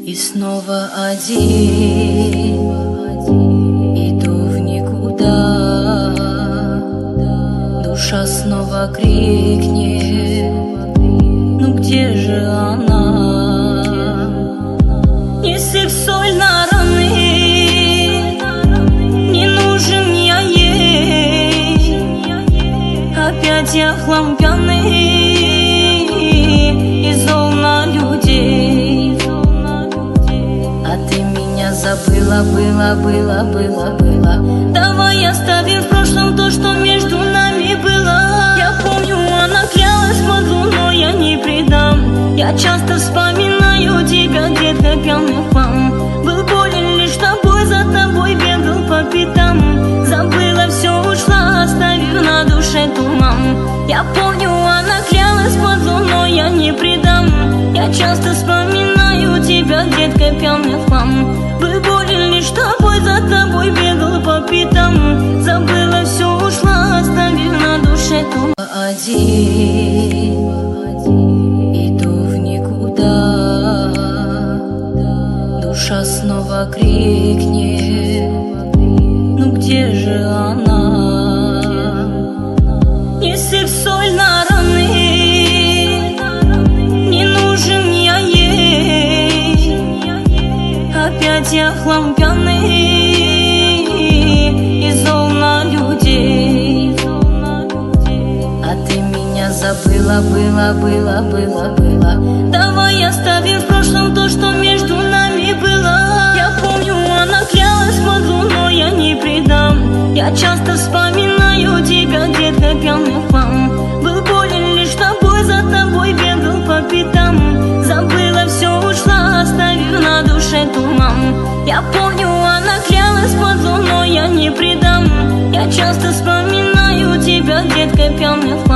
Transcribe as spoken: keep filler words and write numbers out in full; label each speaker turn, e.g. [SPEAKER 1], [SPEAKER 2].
[SPEAKER 1] И снова один, иду в никуда. Душа снова крикнет: ну где же она? Не сыпь соль на раны, не нужен я ей. Опять я хлам пьяный и зол на людей. А ты меня забыла, было, было, было, было. Давай оставим в прошлом то, что между нами было. Я помню, она клялась под луной, я не предам. Я часто вспоминаю тебя, детка, пьяный в хлам. Был болен лишь тобой, за тобой бегал по пятам. Забыла, все ушла, оставив на душе туман. Я помню, она клялась под луной, я не предам. Я часто вспоминаю тебя, детка, пьяный в хлам. Был болен лишь тобой, за тобой бегал по пятам. Забыла, все ушла, оставив на душе туман. Один, иду в никуда. Душа снова крикнет: ну где же она? Не сыпь соль на раны, не нужен я ей. Опять я хлам пьяный и зол на людей. А ты меня забыла, было, было, было, было. Давай оставим в прошлом то, что между нами было. Я помню, она клялась под луной, я не предам. Я часто вспоминаю тебя, детка, пьяный в хлам. Был болен лишь тобой, за тобой бегал по пятам. Забыла, все ушла, оставив на душе туман. Я помню, она клялась под луной, я не предам. Я часто вспоминаю тебя, детка, пьяный в хлам.